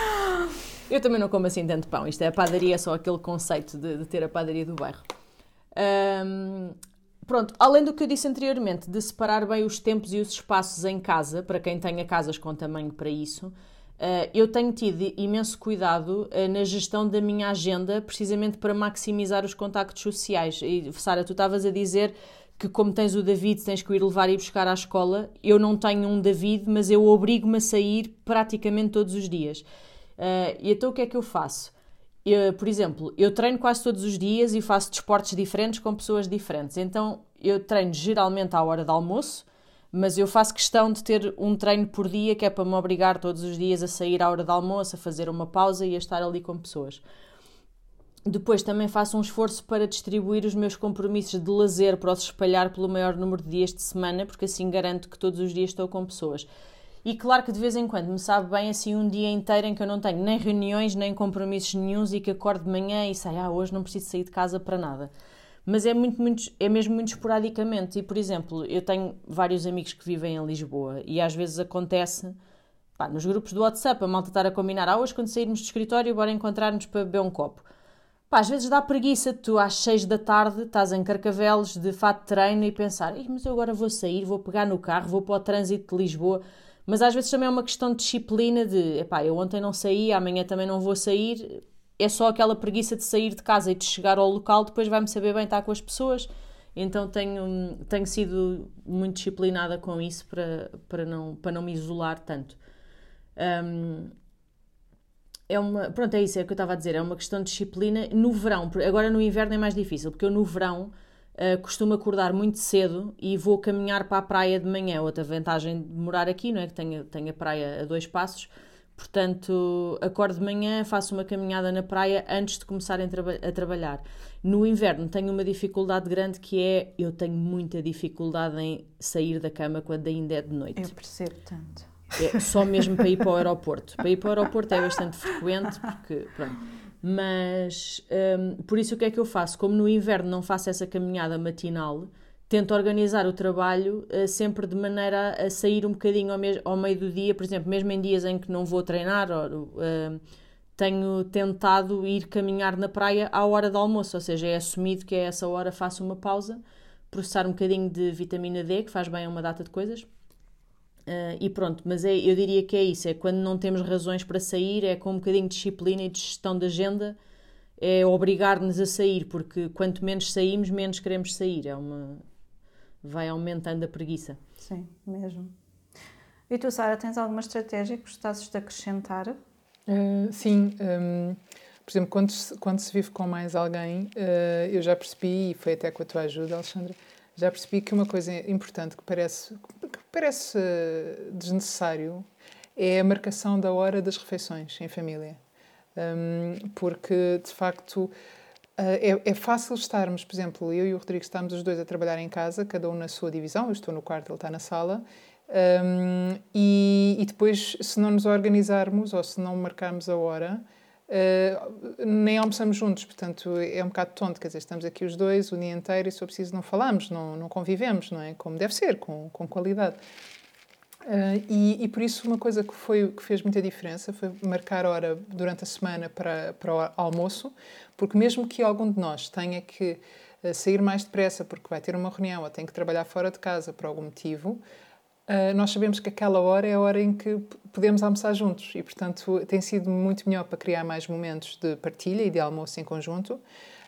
Eu também não como assim tanto pão. Isto é a padaria, é só aquele conceito de, de ter a padaria do bairro. Um, pronto, além do que eu disse anteriormente, de separar bem os tempos e os espaços em casa, para quem tenha casas com tamanho para isso, uh, eu tenho tido imenso cuidado uh, na gestão da minha agenda, precisamente para maximizar os contactos sociais. E, Sara, tu estavas a dizer que como tens o David, tens que o ir levar e buscar à escola. Eu não tenho um David, mas eu obrigo-me a sair praticamente todos os dias. Uh, e então o que é que eu faço? Eu, por exemplo, eu treino quase todos os dias e faço desportos diferentes com pessoas diferentes. Então, eu treino geralmente à hora de almoço, mas eu faço questão de ter um treino por dia que é para me obrigar todos os dias a sair à hora de almoço, a fazer uma pausa e a estar ali com pessoas. Depois também faço um esforço para distribuir os meus compromissos de lazer para os espalhar pelo maior número de dias de semana, porque assim garanto que todos os dias estou com pessoas. E claro que de vez em quando me sabe bem assim um dia inteiro em que eu não tenho nem reuniões, nem compromissos nenhuns e que acordo de manhã e sei, ah, hoje não preciso sair de casa para nada. Mas é, muito, muito, é mesmo muito esporadicamente. E, por exemplo, eu tenho vários amigos que vivem em Lisboa e às vezes acontece, pá, nos grupos do WhatsApp, a malta estar a combinar, ah, hoje quando sairmos do escritório, bora encontrar-nos para beber um copo. Pá, às vezes dá preguiça, tu às seis da tarde estás em Carcavelos de fato de treino e pensar, mas eu agora vou sair, vou pegar no carro, vou para o trânsito de Lisboa. Mas às vezes também é uma questão de disciplina de, epá, eu ontem não saí, amanhã também não vou sair. É só aquela preguiça de sair de casa e de chegar ao local, depois vai-me saber bem estar com as pessoas. Então tenho, tenho sido muito disciplinada com isso para, para, não, para não me isolar tanto. Um, é uma, pronto, é isso, é o que eu estava a dizer, é uma questão de disciplina. No verão, agora no inverno é mais difícil, porque eu no verão Uh, costumo acordar muito cedo e vou caminhar para a praia de manhã. Outra vantagem de morar aqui, não é? Que tenho, tenho a praia a dois passos. Portanto, acordo de manhã, faço uma caminhada na praia antes de começar a, traba- a trabalhar. No inverno tenho uma dificuldade grande que é, eu tenho muita dificuldade em sair da cama quando ainda é de noite. Eu percebo tanto. É só mesmo para ir para o aeroporto. Para ir para o aeroporto é bastante frequente, porque, pronto. Mas, um, por isso o que é que eu faço? Como no inverno não faço essa caminhada matinal, tento organizar o trabalho uh, sempre de maneira a sair um bocadinho ao, me- ao meio do dia. Por exemplo, mesmo em dias em que não vou treinar, ou, uh, tenho tentado ir caminhar na praia à hora do almoço, ou seja, é assumido que a essa hora faço uma pausa, processar um bocadinho de vitamina D, que faz bem a uma data de coisas. Uh, e pronto, mas é, eu diria que é isso, é quando não temos razões para sair, é com um bocadinho de disciplina e de gestão de agenda, é obrigar-nos a sair, porque quanto menos saímos, menos queremos sair, é uma... vai aumentando a preguiça. Sim, mesmo. E tu, Sara, tens alguma estratégia que gostasses de acrescentar? Uh, sim, um, por exemplo, quando se, quando se vive com mais alguém, uh, eu já percebi, e foi até com a tua ajuda, Alexandra, já percebi que uma coisa importante que parece, que parece desnecessário é a marcação da hora das refeições em família. Um, porque, de facto, uh, é, é fácil estarmos, por exemplo, eu e o Rodrigo estamos os dois a trabalhar em casa, cada um na sua divisão, eu estou no quarto, ele está na sala, um, e, e depois, se não nos organizarmos ou se não marcarmos a hora, Uh, nem almoçamos juntos, portanto é um bocado tonto, quer dizer, estamos aqui os dois o dia inteiro e se for preciso não falamos, não, não convivemos, não é? Como deve ser, com, com qualidade. Uh, e, e por isso uma coisa que, foi, que fez muita diferença foi marcar hora durante a semana para, para o almoço, porque mesmo que algum de nós tenha que uh, sair mais depressa porque vai ter uma reunião ou tem que trabalhar fora de casa por algum motivo, Uh, nós sabemos que aquela hora é a hora em que podemos almoçar juntos e, portanto, tem sido muito melhor para criar mais momentos de partilha e de almoço em conjunto.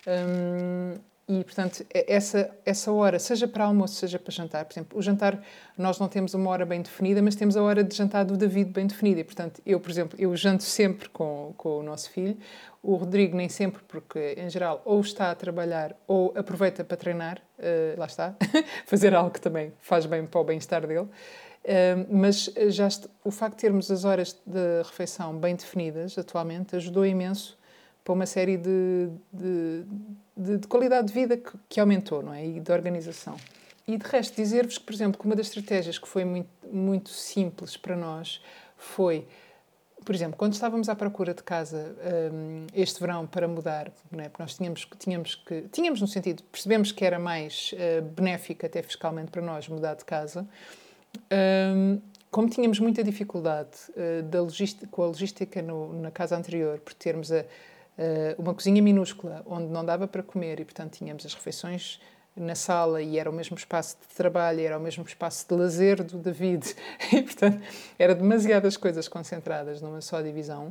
Um, e, portanto, essa, essa hora, seja para almoço, seja para jantar, por exemplo, o jantar, nós não temos uma hora bem definida, mas temos a hora de jantar do David bem definida. E, portanto, eu, por exemplo, eu janto sempre com, com o nosso filho, o Rodrigo nem sempre, porque, em geral, ou está a trabalhar ou aproveita para treinar, uh, lá está, fazer algo que também faz bem para o bem-estar dele. Uh, mas já est- o facto de termos as horas de refeição bem definidas, atualmente, ajudou imenso para uma série de, de, de, de qualidade de vida que, que aumentou, não é? E de organização. E, de resto, dizer-vos que, por exemplo, que uma das estratégias que foi muito, muito simples para nós foi... Por exemplo, quando estávamos à procura de casa um, este verão para mudar, não é? Porque nós tínhamos, tínhamos que... Tínhamos no sentido, percebemos que era mais uh, benéfico até fiscalmente para nós mudar de casa. Um, como tínhamos muita dificuldade uh, da logística, com a logística no, na casa anterior, por termos a, uh, uma cozinha minúscula, onde não dava para comer e, portanto, tínhamos as refeições na sala e era o mesmo espaço de trabalho, era o mesmo espaço de lazer do David e, portanto, era demasiadas coisas concentradas numa só divisão.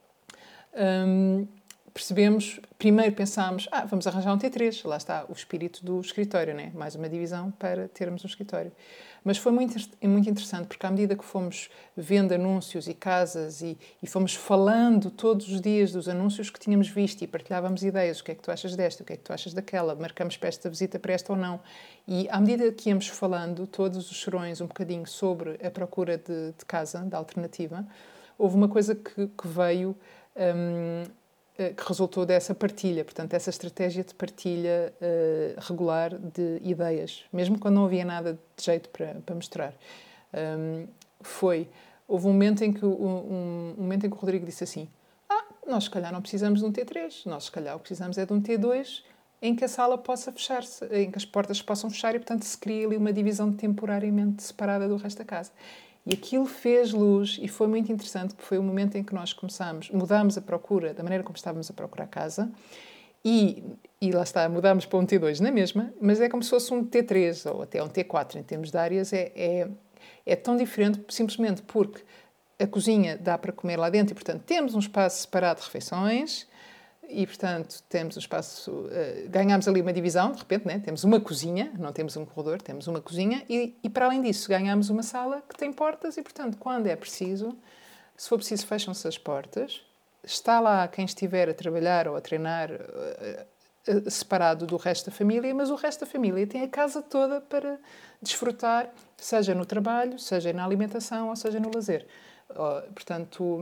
Um, percebemos, primeiro pensámos, ah, vamos arranjar um T três, lá está o espírito do escritório, né? Mais uma divisão para termos um escritório. Mas foi muito, muito interessante, porque à medida que fomos vendo anúncios e casas e, e fomos falando todos os dias dos anúncios que tínhamos visto e partilhávamos ideias, o que é que tu achas desta, o que é que tu achas daquela, marcamos para esta visita, para esta ou não. E à medida que íamos falando, todos os chorões, um bocadinho sobre a procura de, de casa, da alternativa, houve uma coisa que, que veio... Um, que resultou dessa partilha, portanto, essa estratégia de partilha uh, regular de ideias, mesmo quando não havia nada de jeito para, para mostrar. Um, foi, houve um momento, em que, um, um momento em que o Rodrigo disse assim, ah, nós se calhar não precisamos de um T três, nós se calhar o que precisamos é de um T dois em que a sala possa fechar-se, em que as portas possam fechar e, portanto, se cria ali uma divisão temporariamente separada do resto da casa. E aquilo fez luz e foi muito interessante, porque foi o momento em que nós começámos, mudámos a procura, da maneira como estávamos a procurar casa, e, e lá está, mudámos para um T dois na mesma, mas é como se fosse um T três ou até um T quatro em termos de áreas, é, é, é tão diferente simplesmente porque a cozinha dá para comer lá dentro e, portanto, temos um espaço separado de refeições, e, portanto, temos um espaço... Uh, ganhamos ali uma divisão, de repente, né? Temos uma cozinha, não temos um corredor, temos uma cozinha e, e, para além disso, ganhamos uma sala que tem portas e, portanto, quando é preciso, se for preciso, fecham-se as portas. Está lá quem estiver a trabalhar ou a treinar uh, uh, separado do resto da família, mas o resto da família tem a casa toda para desfrutar, seja no trabalho, seja na alimentação ou seja no lazer. Uh, portanto...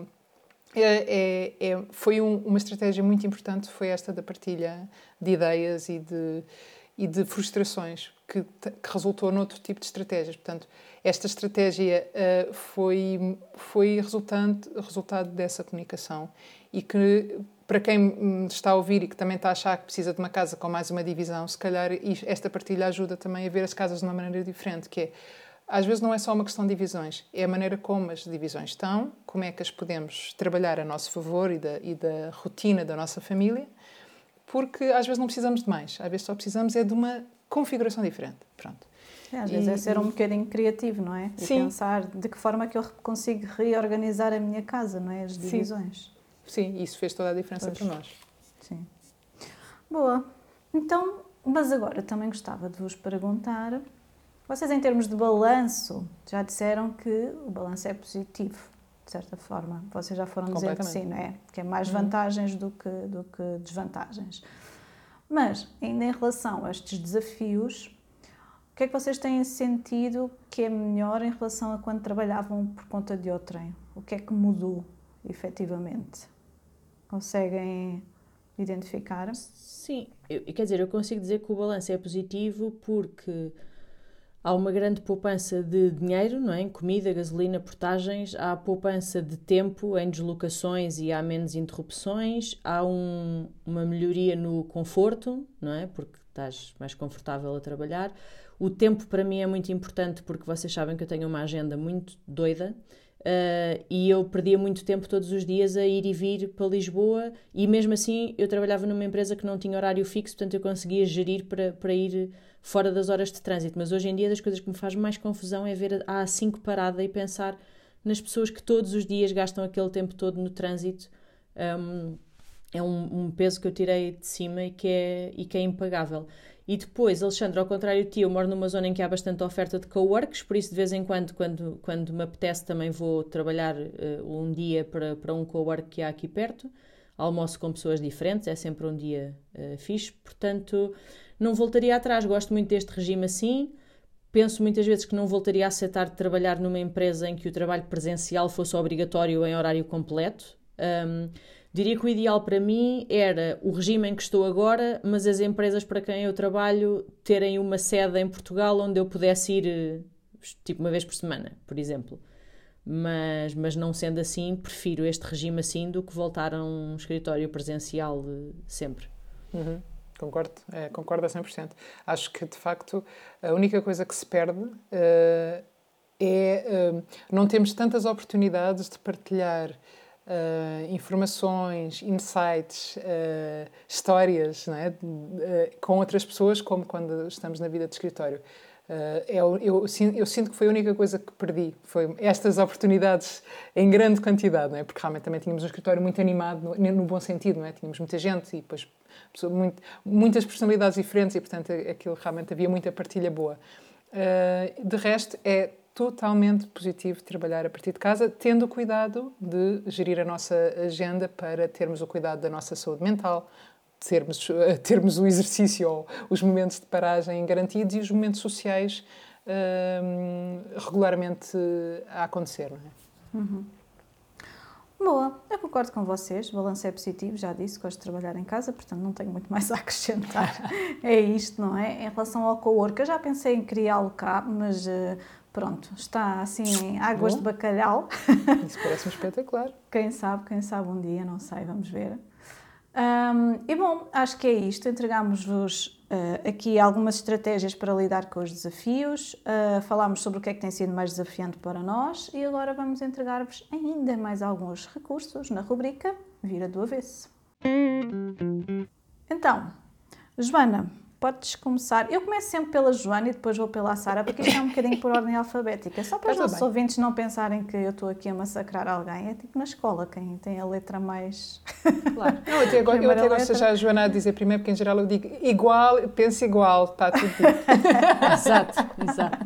É, é, é, foi um, uma estratégia muito importante, foi esta da partilha de ideias e de, e de frustrações, que, que resultou noutro tipo de estratégias. Portanto, esta estratégia uh, foi, foi resultante, resultado dessa comunicação e que, para quem me está a ouvir e que também está a achar que precisa de uma casa com mais uma divisão, se calhar esta partilha ajuda também a ver as casas de uma maneira diferente, que é, às vezes não é só uma questão de divisões, é a maneira como as divisões estão, como é que as podemos trabalhar a nosso favor e da, e da rotina da nossa família, porque às vezes não precisamos de mais, às vezes só precisamos é de uma configuração diferente. Pronto. É, às vezes e, é ser um bocadinho criativo, não é? E sim. pensar de que forma é que eu consigo reorganizar a minha casa, não é? As divisões. Sim, sim, isso fez toda a diferença pois. Para nós. Sim. Boa. Então, mas agora também gostava de vos perguntar... Vocês, em termos de balanço, já disseram que o balanço é positivo, de certa forma. Vocês já foram dizer que sim, não é? Que é mais vantagens do que, do que desvantagens. Mas, ainda em relação a estes desafios, o que é que vocês têm sentido que é melhor em relação a quando trabalhavam por conta de outrem? O que é que mudou, efetivamente? Conseguem identificar? Sim, eu, quer dizer, eu consigo dizer que o balanço é positivo porque... Há uma grande poupança de dinheiro, não é? Em comida, gasolina, portagens. Há poupança de tempo em deslocações e há menos interrupções. Há um, uma melhoria no conforto, não é? Porque estás mais confortável a trabalhar. O tempo para mim é muito importante porque vocês sabem que eu tenho uma agenda muito doida. Uh, e eu perdia muito tempo todos os dias a ir e vir para Lisboa e mesmo assim eu trabalhava numa empresa que não tinha horário fixo, portanto eu conseguia gerir para, para ir fora das horas de trânsito, mas hoje em dia das coisas que me faz mais confusão é ver a A cinco parada e pensar nas pessoas que todos os dias gastam aquele tempo todo no trânsito. Um, é um, um peso que eu tirei de cima e que é, e que é impagável. E depois, Alexandre, ao contrário de ti, eu moro numa zona em que há bastante oferta de coworks, por isso de vez em quando, quando, quando me apetece, também vou trabalhar uh, um dia para, para um cowork que há aqui perto. Almoço com pessoas diferentes, é sempre um dia uh, fixe. Portanto, não voltaria atrás. Gosto muito deste regime assim. Penso muitas vezes que não voltaria a aceitar de trabalhar numa empresa em que o trabalho presencial fosse obrigatório em horário completo. Um, Diria que o ideal para mim era o regime em que estou agora, mas as empresas para quem eu trabalho terem uma sede em Portugal onde eu pudesse ir tipo uma vez por semana, por exemplo. Mas, mas não sendo assim, prefiro este regime assim do que voltar a um escritório presencial sempre. Uhum. Concordo, é, concordo a cem por cento. Acho que, de facto, a única coisa que se perde uh, é... Uh, não temos tantas oportunidades de partilhar uh, informações, insights, uh, histórias, não é? uh, com outras pessoas, como quando estamos na vida de escritório. Uh, eu, eu, eu sinto que foi a única coisa que perdi, foi estas oportunidades em grande quantidade, não é? Porque realmente também tínhamos um escritório muito animado, no, no bom sentido, não é? Tínhamos muita gente e depois muito, muitas personalidades diferentes e, portanto, aquilo realmente havia muita partilha boa. Uh, de resto, é totalmente positivo trabalhar a partir de casa, tendo o cuidado de gerir a nossa agenda para termos o cuidado da nossa saúde mental, termos, termos o exercício ou os momentos de paragem garantidos e os momentos sociais uh, regularmente a acontecer, não é? Uhum. Boa, eu concordo com vocês, o balanço é positivo, já disse, gosto de trabalhar em casa, portanto não tenho muito mais a acrescentar. É isto, não é? Em relação ao cowork, eu já pensei em criá-lo cá, mas uh, pronto, está assim em águas Bom, de bacalhau. Isso parece-me espetacular. Quem sabe, quem sabe um dia, não sei, vamos ver. Um, e bom, acho que é isto. Entregámos-vos uh, aqui algumas estratégias para lidar com os desafios, uh, falámos sobre o que é que tem sido mais desafiante para nós e agora vamos entregar-vos ainda mais alguns recursos na rubrica Vira do Avesso. Então, Joana, podes começar. Eu começo sempre pela Joana e depois vou pela Sara, porque isto é um bocadinho por ordem alfabética. Só para os nossos ouvintes não pensarem que eu estou aqui a massacrar alguém. É tipo na escola, quem tem a letra mais... Claro. Não, eu até, go- eu até gosto de já a Joana a dizer primeiro, porque em geral eu digo igual, penso igual, está tudo dito. Exato, exato.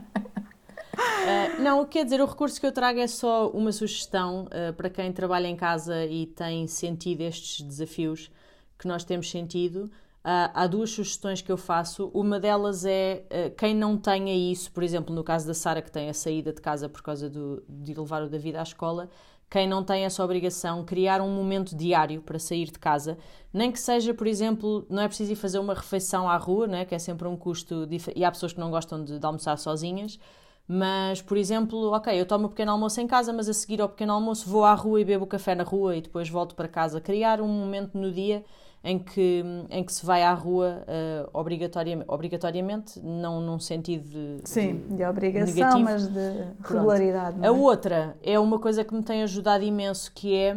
Uh, não, quer dizer, o recurso que eu trago é só uma sugestão uh, para quem trabalha em casa e tem sentido estes desafios que nós temos sentido. Uh, há duas sugestões que eu faço. Uma delas é uh, quem não tenha isso, por exemplo, no caso da Sara, que tem a saída de casa por causa do, de levar o David à escola, quem não tem essa obrigação, criar um momento diário para sair de casa, nem que seja, por exemplo, não é preciso ir fazer uma refeição à rua, não é? Que é sempre um custo, dif- e há pessoas que não gostam de, de almoçar sozinhas, mas, por exemplo, ok, eu tomo o pequeno almoço em casa, mas a seguir ao pequeno almoço vou à rua e bebo café na rua e depois volto para casa. Criar um momento no dia em que, em que se vai à rua uh, obrigatoriamente, obrigatoriamente, não num sentido de, Sim, de, de obrigação, negativo. mas de regularidade. Não é? A outra é uma coisa que me tem ajudado imenso, que é,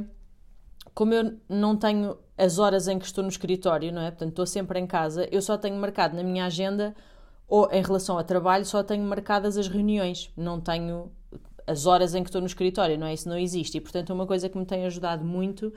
como eu não tenho as horas em que estou no escritório, não é? Portanto, estou sempre em casa, eu só tenho marcado na minha agenda, ou em relação ao trabalho, só tenho marcadas as reuniões, não tenho as horas em que estou no escritório, não é? Isso não existe. E, portanto, uma coisa que me tem ajudado muito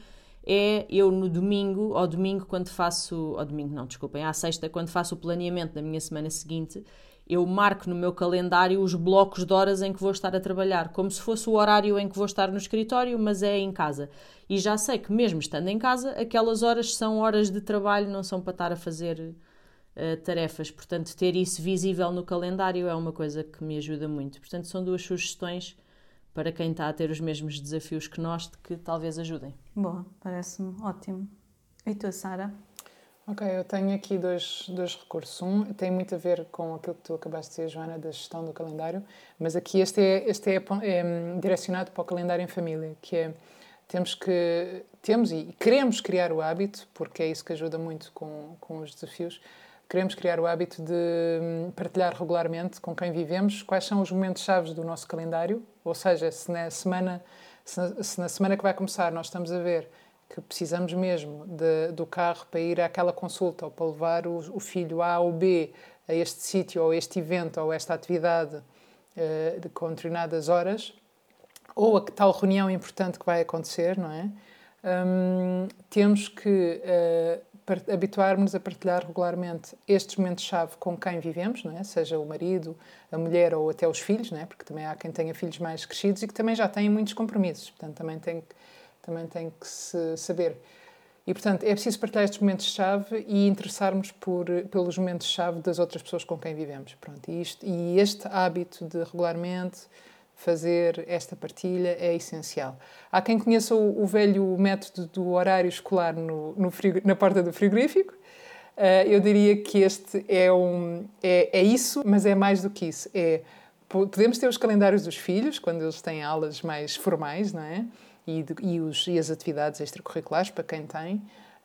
é eu no domingo, ao domingo quando faço, ao domingo não, desculpem, à sexta, quando faço o planeamento da minha semana seguinte, eu marco no meu calendário os blocos de horas em que vou estar a trabalhar, como se fosse o horário em que vou estar no escritório, mas é em casa. E já sei que mesmo estando em casa, aquelas horas são horas de trabalho, não são para estar a fazer uh, tarefas. Portanto, ter isso visível no calendário é uma coisa que me ajuda muito. Portanto, são duas sugestões para quem está a ter os mesmos desafios que nós, de que talvez ajudem. Boa, parece-me ótimo. E tu, Sara? Ok, eu tenho aqui dois, dois recursos. Um tem muito a ver com aquilo que tu acabaste de dizer, Joana, da gestão do calendário, mas aqui este é, este é, é direcionado para o calendário em família, que é, temos que, temos e queremos criar o hábito, porque é isso que ajuda muito com, com os desafios, queremos criar o hábito de partilhar regularmente com quem vivemos quais são os momentos-chave do nosso calendário, ou seja, se na semana, se na, se na semana que vai começar nós estamos a ver que precisamos mesmo de, do carro para ir àquela consulta ou para levar o, o filho A ou B a este sítio ou a este evento ou a esta atividade uh, de, com determinadas horas, ou a que tal reunião importante que vai acontecer, não é? Um, temos que uh, habituar-nos a partilhar regularmente estes momentos-chave com quem vivemos, não é? Seja o marido, a mulher ou até os filhos, não é? Porque também há quem tenha filhos mais crescidos e que também já têm muitos compromissos, portanto também tem que, também tem que se saber. E, portanto, é preciso partilhar estes momentos-chave e interessarmos por, pelos momentos-chave das outras pessoas com quem vivemos. Pronto, e, isto, e este hábito de regularmente fazer esta partilha é essencial. Há quem conheça o, o velho método do horário escolar no, no frigo, na porta do frigorífico. Uh, eu diria que este é, um, é, é isso, mas é mais do que isso. É, podemos ter os calendários dos filhos, quando eles têm aulas mais formais, não é? E, de, e, os, e as atividades extracurriculares, para quem tem.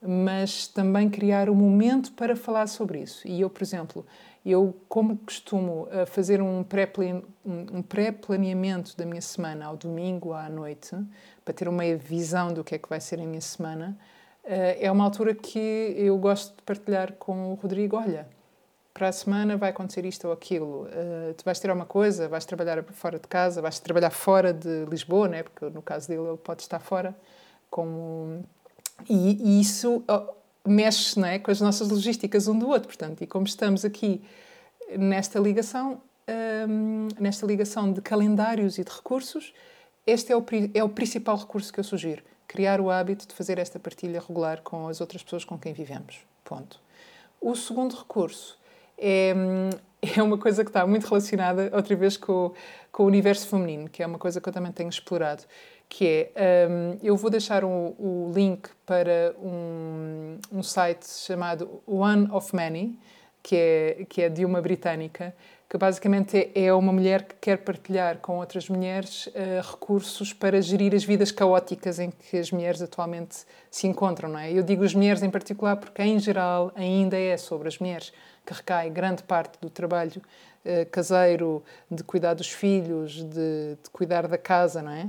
mas também criar um momento para falar sobre isso. E eu, por exemplo, eu como costumo fazer um pré-planeamento da minha semana ao domingo à noite, para ter uma visão do que é que vai ser a minha semana, é uma altura que eu gosto de partilhar com o Rodrigo. Olha, para a semana vai acontecer isto ou aquilo, uh, tu vais ter alguma coisa, vais trabalhar fora de casa, vais trabalhar fora de Lisboa, né? Porque no caso dele ele pode estar fora, como... e, e isso oh, mexe, né, com as nossas logísticas um do outro, portanto, e como estamos aqui nesta ligação, um, nesta ligação de calendários e de recursos, este é o, é o principal recurso que eu sugiro, criar o hábito de fazer esta partilha regular com as outras pessoas com quem vivemos, ponto. O segundo recurso É, é uma coisa que está muito relacionada, outra vez, com, com o universo feminino, que é uma coisa que eu também tenho explorado, que é, um, eu vou deixar o, o link para um, um site chamado One of Many, que é, que é de uma britânica, que basicamente é uma mulher que quer partilhar com outras mulheres uh, recursos para gerir as vidas caóticas em que as mulheres atualmente se encontram, não é? Eu digo as mulheres em particular porque, em geral, ainda é sobre as mulheres que recai grande parte do trabalho uh, caseiro, de cuidar dos filhos, de, de cuidar da casa, não é?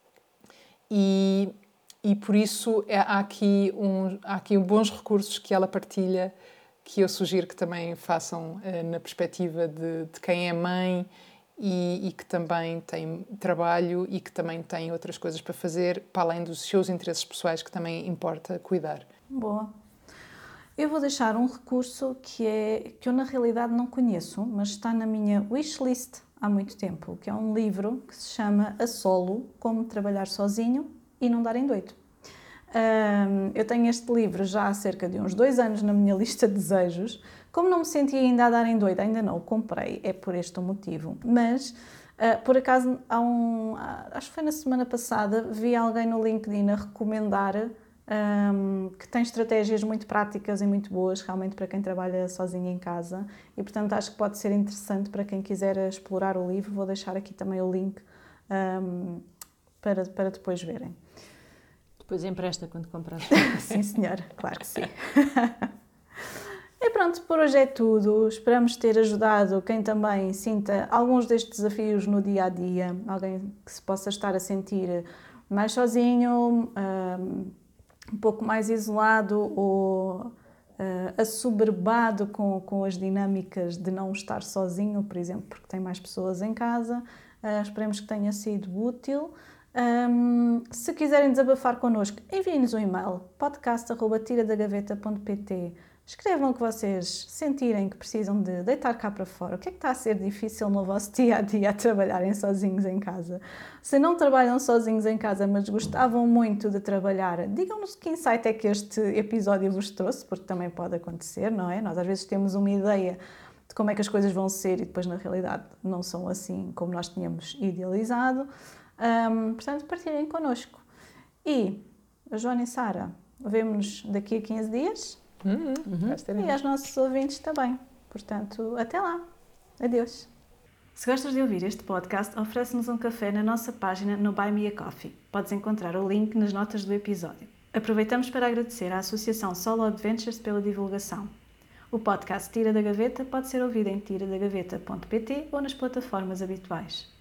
E, e por isso é, há, aqui um, há aqui bons recursos que ela partilha, que eu sugiro que também façam uh, na perspectiva de, de quem é mãe e, e que também tem trabalho e que também tem outras coisas para fazer, para além dos seus interesses pessoais, que também importa cuidar. Boa. Eu vou deixar um recurso que, é, que eu na realidade não conheço, mas está na minha wishlist há muito tempo, que é um livro que se chama A Solo, Como Trabalhar Sozinho e Não Dar em Doido. Um, eu tenho este livro já há cerca de uns dois anos na minha lista de desejos. Como não me sentia ainda a dar em doido, ainda não o comprei, é por este o motivo. Mas, uh, por acaso, há um, acho que foi na semana passada, vi alguém no LinkedIn a recomendar um, que tem estratégias muito práticas e muito boas, realmente para quem trabalha sozinho em casa. E, portanto, acho que pode ser interessante para quem quiser explorar o livro. Vou deixar aqui também o link um, para, para depois verem. Depois empresta quando comprar. Sim, senhora, claro que sim. E pronto, por hoje é tudo. Esperamos ter ajudado quem também sinta alguns destes desafios no dia a dia. Alguém que se possa estar a sentir mais sozinho, um pouco mais isolado ou uh, assoberbado com, com as dinâmicas de não estar sozinho, por exemplo, porque tem mais pessoas em casa. Uh, esperemos que tenha sido útil. Um, se quiserem desabafar connosco, enviem-nos um e-mail podcast arroba tira da gaveta ponto pt. Escrevam o que vocês sentirem que precisam de deitar cá para fora. O que é que está a ser difícil no vosso dia-a-dia a trabalharem sozinhos em casa? Se não trabalham sozinhos em casa, mas gostavam muito de trabalhar, digam-nos que insight é que este episódio vos trouxe, porque também pode acontecer, não é? Nós às vezes temos uma ideia de como é que as coisas vão ser e depois na realidade não são assim como nós tínhamos idealizado. Um, portanto, partilhem connosco. E a Joana e Sara, vemo-nos daqui a quinze dias. Uhum. Uhum. E aos nossos ouvintes também. Portanto, até lá. Adeus. Se gostas de ouvir este podcast, oferece-nos um café na nossa página no Buy Me a Coffee. Podes encontrar o link nas notas do episódio. Aproveitamos para agradecer à Associação Solo Adventures pela divulgação. O podcast Tira da Gaveta pode ser ouvido em tira da gaveta ponto pt ou nas plataformas habituais.